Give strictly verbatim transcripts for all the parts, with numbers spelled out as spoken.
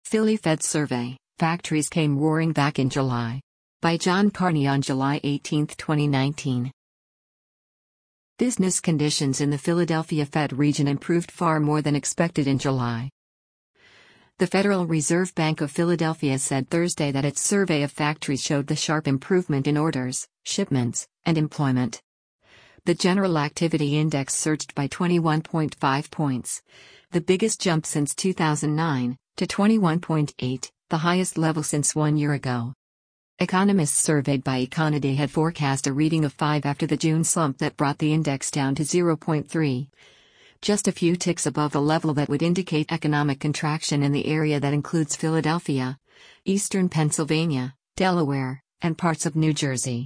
Philly Fed Survey, Factories Came Roaring Back in July. By John Carney on July eighteenth, twenty nineteen. Business conditions in the Philadelphia Fed region improved far more than expected in July. The Federal Reserve Bank of Philadelphia said Thursday that its survey of factories showed the sharp improvement in orders, shipments, and employment. The General Activity Index surged by twenty-one point five points, the biggest jump since two thousand nine, to twenty-one point eight, the highest level since one year ago. Economists surveyed by Econoday had forecast a reading of five after the June slump that brought the index down to zero point three. Just a few ticks above a level that would indicate economic contraction in the area that includes Philadelphia, eastern Pennsylvania, Delaware, and parts of New Jersey.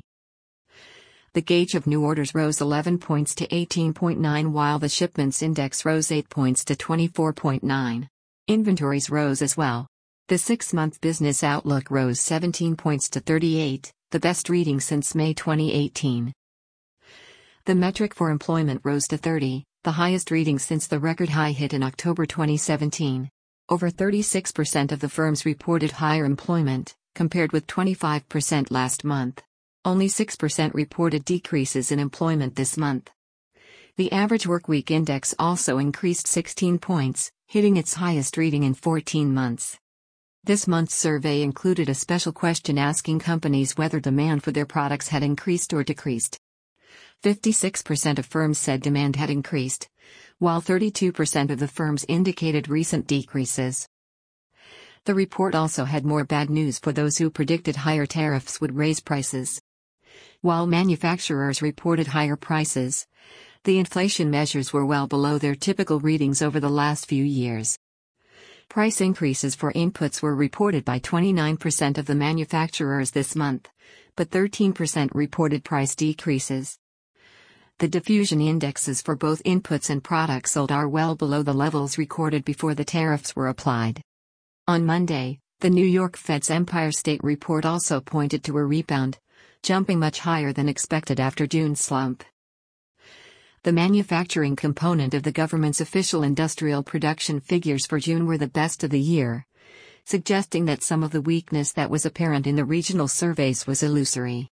The gauge of new orders rose eleven points to eighteen point nine while the shipments index rose eight points to twenty-four point nine. Inventories rose as well. The six-month business outlook rose seventeen points to thirty-eight, the best reading since May twenty eighteen. The metric for employment rose to thirty, the highest reading since the record high hit in October twenty seventeen. Over thirty-six percent of the firms reported higher employment, compared with twenty-five percent last month. Only six percent reported decreases in employment this month. The average workweek index also increased sixteen points, hitting its highest reading in fourteen months. This month's survey included a special question asking companies whether demand for their products had increased or decreased. fifty-six percent of firms said demand had increased, while thirty-two percent of the firms indicated recent decreases. The report also had more bad news for those who predicted higher tariffs would raise prices. While manufacturers reported higher prices, the inflation measures were well below their typical readings over the last few years. Price increases for inputs were reported by twenty-nine percent of the manufacturers this month, but thirteen percent reported price decreases. The diffusion indexes for both inputs and products sold are well below the levels recorded before the tariffs were applied. On Monday, the New York Fed's Empire State Report also pointed to a rebound, jumping much higher than expected after June's slump. The manufacturing component of the government's official industrial production figures for June were the best of the year, suggesting that some of the weakness that was apparent in the regional surveys was illusory.